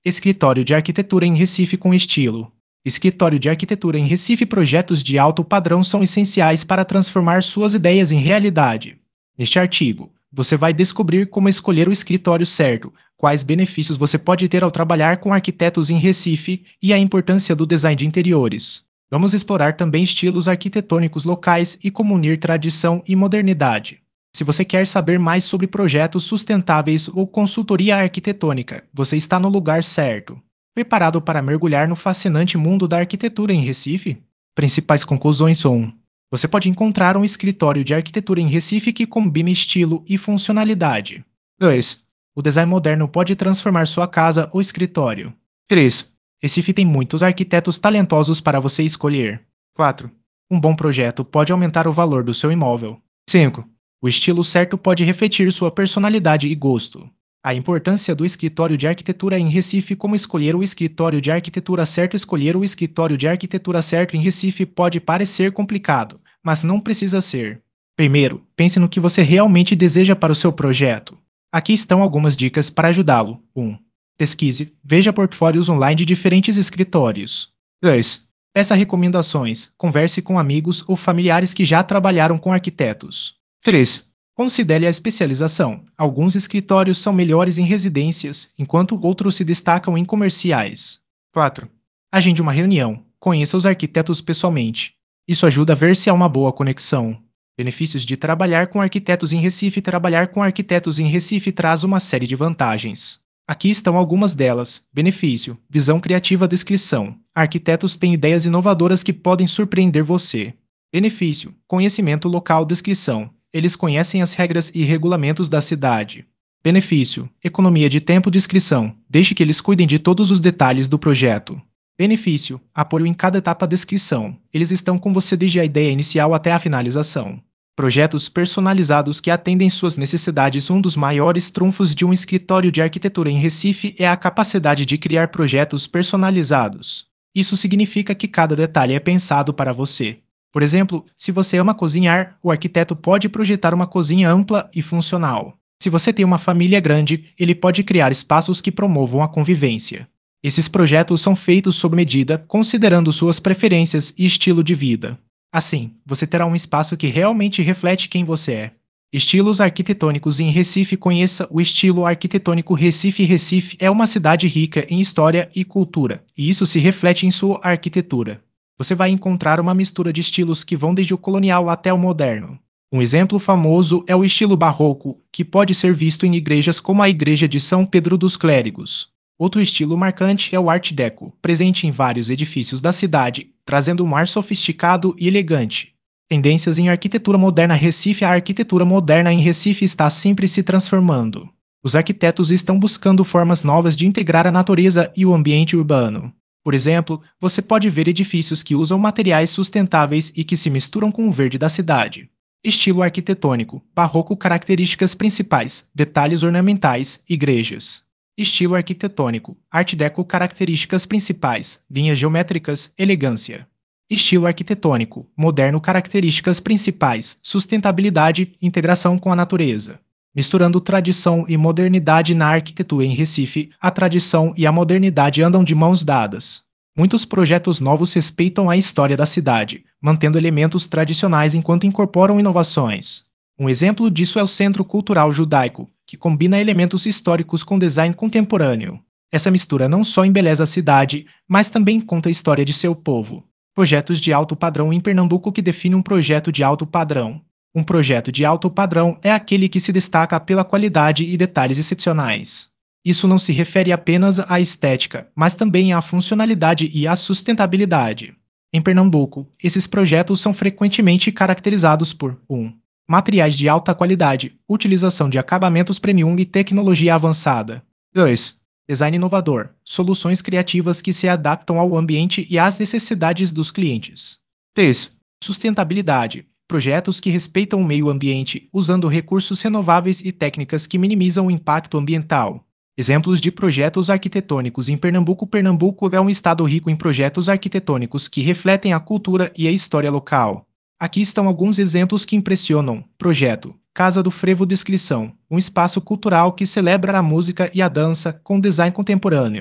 Escritório de arquitetura em Recife com estilo. Escritório de arquitetura em Recife. Projetos de alto padrão são essenciais para transformar suas ideias em realidade. Neste artigo, você vai descobrir como escolher o escritório certo, quais benefícios você pode ter ao trabalhar com arquitetos em Recife e a importância do design de interiores. Vamos explorar também estilos arquitetônicos locais e como unir tradição e modernidade. Se você quer saber mais sobre projetos sustentáveis ou consultoria arquitetônica, você está no lugar certo. Preparado para mergulhar no fascinante mundo da arquitetura em Recife? Principais conclusões são: você pode encontrar um escritório de arquitetura em Recife que combine estilo e funcionalidade. 2. O design moderno pode transformar sua casa ou escritório. 3. Recife tem muitos arquitetos talentosos para você escolher. 4. Um bom projeto pode aumentar o valor do seu imóvel. 5. O estilo certo pode refletir sua personalidade e gosto. A importância do escritório de arquitetura em Recife. Como escolher o escritório de arquitetura certo? Escolher o escritório de arquitetura certo em Recife pode parecer complicado, mas não precisa ser. Primeiro, pense no que você realmente deseja para o seu projeto. Aqui estão algumas dicas para ajudá-lo. 1. Pesquise, veja portfólios online de diferentes escritórios. 2. Peça recomendações, converse com amigos ou familiares que já trabalharam com arquitetos. 3. Considere a especialização. Alguns escritórios são melhores em residências, enquanto outros se destacam em comerciais. 4. Agende uma reunião. Conheça os arquitetos pessoalmente. Isso ajuda a ver se há uma boa conexão. Benefícios de trabalhar com arquitetos em Recife. Trabalhar com arquitetos em Recife traz uma série de vantagens. Aqui estão algumas delas. Benefício: visão criativa. Descrição: arquitetos têm ideias inovadoras que podem surpreender você. Benefício: conhecimento local. Descrição: eles conhecem as regras e regulamentos da cidade. Benefício: economia de tempo. Descrição: deixe que eles cuidem de todos os detalhes do projeto. Benefício: apoio em cada etapa. Descrição: eles estão com você desde a ideia inicial até a finalização. Projetos personalizados que atendem suas necessidades. Um dos maiores trunfos de um escritório de arquitetura em Recife é a capacidade de criar projetos personalizados. Isso significa que cada detalhe é pensado para você. Por exemplo, se você ama cozinhar, o arquiteto pode projetar uma cozinha ampla e funcional. Se você tem uma família grande, ele pode criar espaços que promovam a convivência. Esses projetos são feitos sob medida, considerando suas preferências e estilo de vida. Assim, você terá um espaço que realmente reflete quem você é. Estilos arquitetônicos em Recife. Conheça o estilo arquitetônico Recife. Recife é uma cidade rica em história e cultura, e isso se reflete em sua arquitetura. Você vai encontrar uma mistura de estilos que vão desde o colonial até o moderno. Um exemplo famoso é o estilo barroco, que pode ser visto em igrejas como a Igreja de São Pedro dos Clérigos. Outro estilo marcante é o Art Deco, presente em vários edifícios da cidade, trazendo um ar sofisticado e elegante. Tendências em arquitetura moderna. Recife. A arquitetura moderna em Recife está sempre se transformando. Os arquitetos estão buscando formas novas de integrar a natureza e o ambiente urbano. Por exemplo, você pode ver edifícios que usam materiais sustentáveis e que se misturam com o verde da cidade. Estilo arquitetônico: barroco. Características principais: detalhes ornamentais, igrejas. Estilo arquitetônico: Art Deco. Características principais: linhas geométricas, elegância. Estilo arquitetônico: moderno. Características principais: sustentabilidade, integração com a natureza. Misturando tradição e modernidade na arquitetura em Recife, a tradição e a modernidade andam de mãos dadas. Muitos projetos novos respeitam a história da cidade, mantendo elementos tradicionais enquanto incorporam inovações. Um exemplo disso é o Centro Cultural Judaico, que combina elementos históricos com design contemporâneo. Essa mistura não só embeleza a cidade, mas também conta a história de seu povo. Projetos de alto padrão em Pernambuco. Que define um projeto de alto padrão? Um projeto de alto padrão é aquele que se destaca pela qualidade e detalhes excepcionais. Isso não se refere apenas à estética, mas também à funcionalidade e à sustentabilidade. Em Pernambuco, esses projetos são frequentemente caracterizados por 1. Materiais de alta qualidade, utilização de acabamentos premium e tecnologia avançada. 2. Design inovador, soluções criativas que se adaptam ao ambiente e às necessidades dos clientes. 3. Sustentabilidade, projetos que respeitam o meio ambiente, usando recursos renováveis e técnicas que minimizam o impacto ambiental. Exemplos de projetos arquitetônicos em Pernambuco. Pernambuco é um estado rico em projetos arquitetônicos que refletem a cultura e a história local. Aqui estão alguns exemplos que impressionam. Projeto: Casa do Frevo. Descrição: um espaço cultural que celebra a música e a dança com design contemporâneo.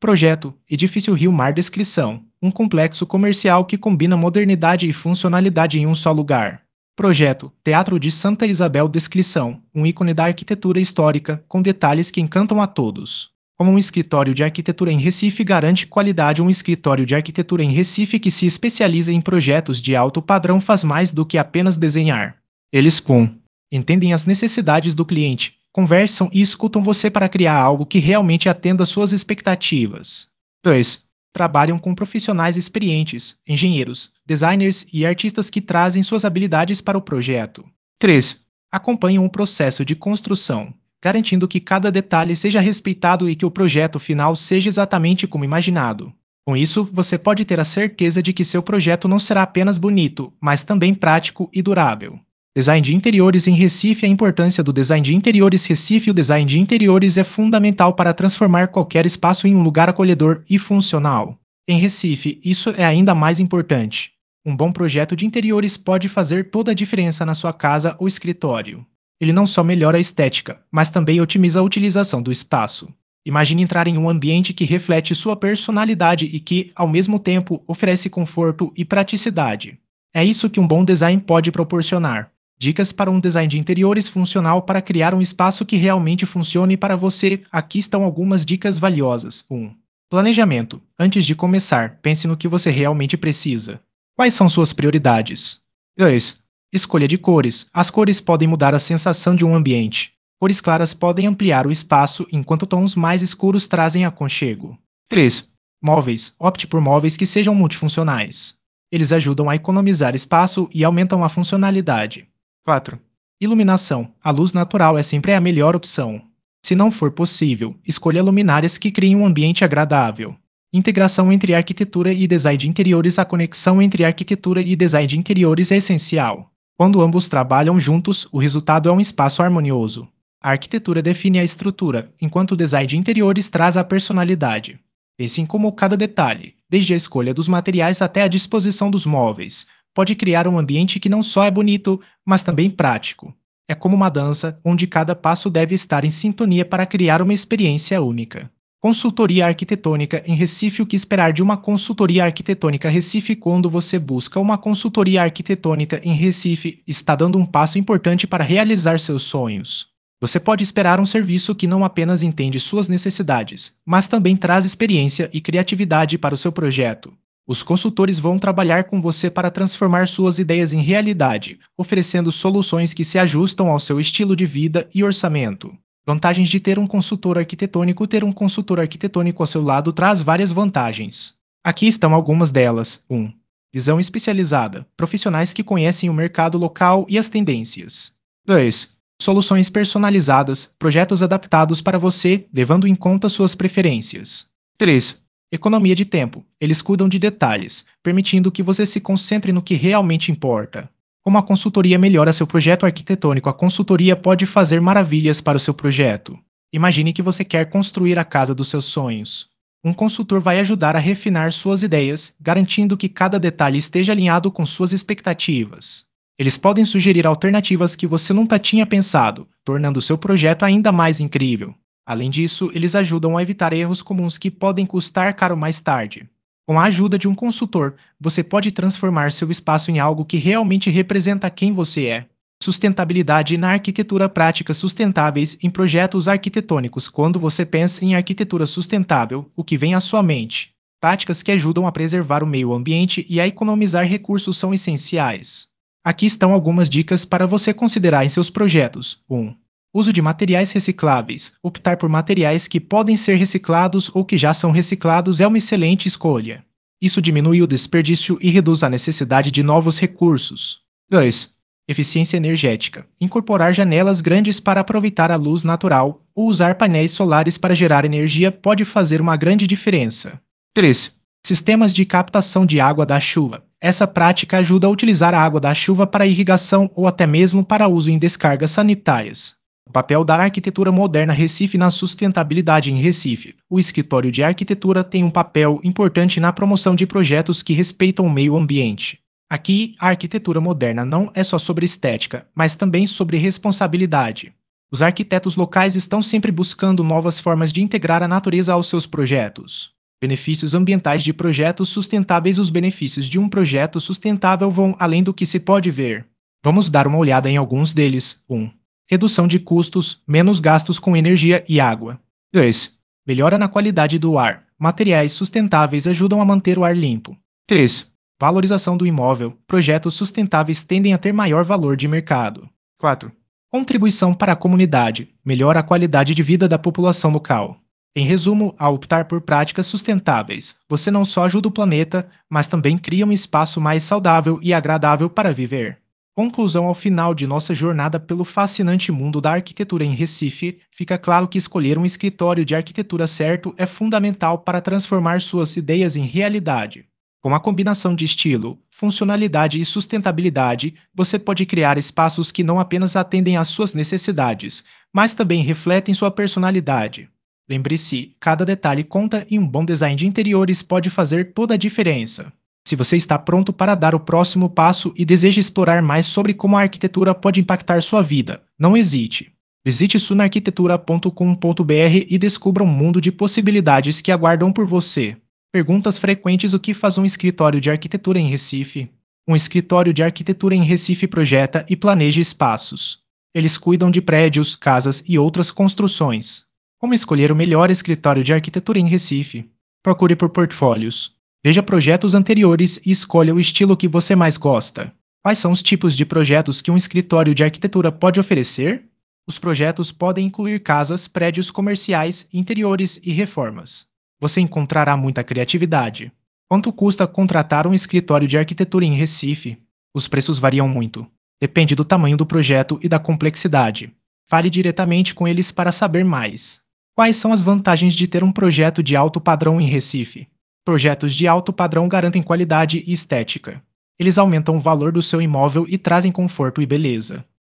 Projeto: Edifício Rio Mar. Descrição: um complexo comercial que combina modernidade e funcionalidade em um só lugar. Projeto: Teatro de Santa Isabel. Descrição: um ícone da arquitetura histórica, com detalhes que encantam a todos. Como um escritório de arquitetura em Recife garante qualidade. Um escritório de arquitetura em Recife que se especializa em projetos de alto padrão faz mais do que apenas desenhar. Eles entendem as necessidades do cliente, conversam e escutam você para criar algo que realmente atenda às suas expectativas. 2. Trabalham com profissionais experientes, engenheiros, designers e artistas que trazem suas habilidades para o projeto. 3. Acompanham o processo de construção, garantindo que cada detalhe seja respeitado e que o projeto final seja exatamente como imaginado. Com isso, você pode ter a certeza de que seu projeto não será apenas bonito, mas também prático e durável. Design de interiores em Recife. A importância do design de interiores. Recife. O design de interiores é fundamental para transformar qualquer espaço em um lugar acolhedor e funcional. Em Recife, isso é ainda mais importante. Um bom projeto de interiores pode fazer toda a diferença na sua casa ou escritório. Ele não só melhora a estética, mas também otimiza a utilização do espaço. Imagine entrar em um ambiente que reflete sua personalidade e que, ao mesmo tempo, oferece conforto e praticidade. É isso que um bom design pode proporcionar. Dicas para um design de interiores funcional. Para criar um espaço que realmente funcione para você, aqui estão algumas dicas valiosas. 1. Planejamento. Antes de começar, pense no que você realmente precisa. Quais são suas prioridades? 2. Escolha de cores. As cores podem mudar a sensação de um ambiente. Cores claras podem ampliar o espaço, enquanto tons mais escuros trazem aconchego. 3. Móveis. Opte por móveis que sejam multifuncionais. Eles ajudam a economizar espaço e aumentam a funcionalidade. 4. Iluminação. A luz natural é sempre a melhor opção. Se não for possível, escolha luminárias que criem um ambiente agradável. Integração entre arquitetura e design de interiores. A conexão entre arquitetura e design de interiores é essencial. Quando ambos trabalham juntos, o resultado é um espaço harmonioso. A arquitetura define a estrutura, enquanto o design de interiores traz a personalidade. Pense em como cada detalhe, desde a escolha dos materiais até a disposição dos móveis, pode criar um ambiente que não só é bonito, mas também prático. É como uma dança, onde cada passo deve estar em sintonia para criar uma experiência única. Consultoria arquitetônica em Recife. O que esperar de uma consultoria arquitetônica Recife? Quando você busca uma consultoria arquitetônica em Recife, está dando um passo importante para realizar seus sonhos. Você pode esperar um serviço que não apenas entende suas necessidades, mas também traz experiência e criatividade para o seu projeto. Os consultores vão trabalhar com você para transformar suas ideias em realidade, oferecendo soluções que se ajustam ao seu estilo de vida e orçamento. Vantagens de ter um consultor arquitetônico. Ter um consultor arquitetônico ao seu lado traz várias vantagens. Aqui estão algumas delas. 1. Visão especializada. Profissionais que conhecem o mercado local e as tendências. 2. Soluções personalizadas. Projetos adaptados para você, levando em conta suas preferências. 3. Economia de tempo. Eles cuidam de detalhes, permitindo que você se concentre no que realmente importa. Como a consultoria melhora seu projeto arquitetônico. A consultoria pode fazer maravilhas para o seu projeto. Imagine que você quer construir a casa dos seus sonhos. Um consultor vai ajudar a refinar suas ideias, garantindo que cada detalhe esteja alinhado com suas expectativas. Eles podem sugerir alternativas que você nunca tinha pensado, tornando seu projeto ainda mais incrível. Além disso, eles ajudam a evitar erros comuns que podem custar caro mais tarde. Com a ajuda de um consultor, você pode transformar seu espaço em algo que realmente representa quem você é. Sustentabilidade na arquitetura. Práticas sustentáveis em projetos arquitetônicos. Quando você pensa em arquitetura sustentável, o que vem à sua mente? Práticas que ajudam a preservar o meio ambiente e a economizar recursos são essenciais. Aqui estão algumas dicas para você considerar em seus projetos. 1. Uso de materiais recicláveis. Optar por materiais que podem ser reciclados ou que já são reciclados é uma excelente escolha. Isso diminui o desperdício e reduz a necessidade de novos recursos. 2. Eficiência energética. Incorporar janelas grandes para aproveitar a luz natural ou usar painéis solares para gerar energia pode fazer uma grande diferença. 3. Sistemas de captação de água da chuva. Essa prática ajuda a utilizar a água da chuva para irrigação ou até mesmo para uso em descargas sanitárias. O papel da arquitetura moderna. Recife. Na sustentabilidade em Recife, o escritório de arquitetura tem um papel importante na promoção de projetos que respeitam o meio ambiente. Aqui, a arquitetura moderna não é só sobre estética, mas também sobre responsabilidade. Os arquitetos locais estão sempre buscando novas formas de integrar a natureza aos seus projetos. Benefícios ambientais de projetos sustentáveis. Os benefícios de um projeto sustentável vão além do que se pode ver. Vamos dar uma olhada em alguns deles. 1. Redução de custos, menos gastos com energia e água. 2. Melhora na qualidade do ar. Materiais sustentáveis ajudam a manter o ar limpo. 3. Valorização do imóvel. Projetos sustentáveis tendem a ter maior valor de mercado. 4. Contribuição para a comunidade. Melhora a qualidade de vida da população local. Em resumo, ao optar por práticas sustentáveis, você não só ajuda o planeta, mas também cria um espaço mais saudável e agradável para viver. Conclusão: ao final de nossa jornada pelo fascinante mundo da arquitetura em Recife, fica claro que escolher um escritório de arquitetura certo é fundamental para transformar suas ideias em realidade. Com a combinação de estilo, funcionalidade e sustentabilidade, você pode criar espaços que não apenas atendem às suas necessidades, mas também refletem sua personalidade. Lembre-se, cada detalhe conta e um bom design de interiores pode fazer toda a diferença. Se você está pronto para dar o próximo passo e deseja explorar mais sobre como a arquitetura pode impactar sua vida, não hesite. Visite sunarquitetura.com.br e descubra um mundo de possibilidades que aguardam por você. Perguntas frequentes: o que faz um escritório de arquitetura em Recife? Um escritório de arquitetura em Recife projeta e planeja espaços. Eles cuidam de prédios, casas e outras construções. Como escolher o melhor escritório de arquitetura em Recife? Procure por portfólios. Veja projetos anteriores e escolha o estilo que você mais gosta. Quais são os tipos de projetos que um escritório de arquitetura pode oferecer? Os projetos podem incluir casas, prédios comerciais, interiores e reformas. Você encontrará muita criatividade. Quanto custa contratar um escritório de arquitetura em Recife? Os preços variam muito. Depende do tamanho do projeto e da complexidade. Fale diretamente com eles para saber mais. Quais são as vantagens de ter um projeto de alto padrão em Recife? Projetos de alto padrão garantem qualidade e estética. Eles aumentam o valor do seu imóvel e trazem conforto e beleza.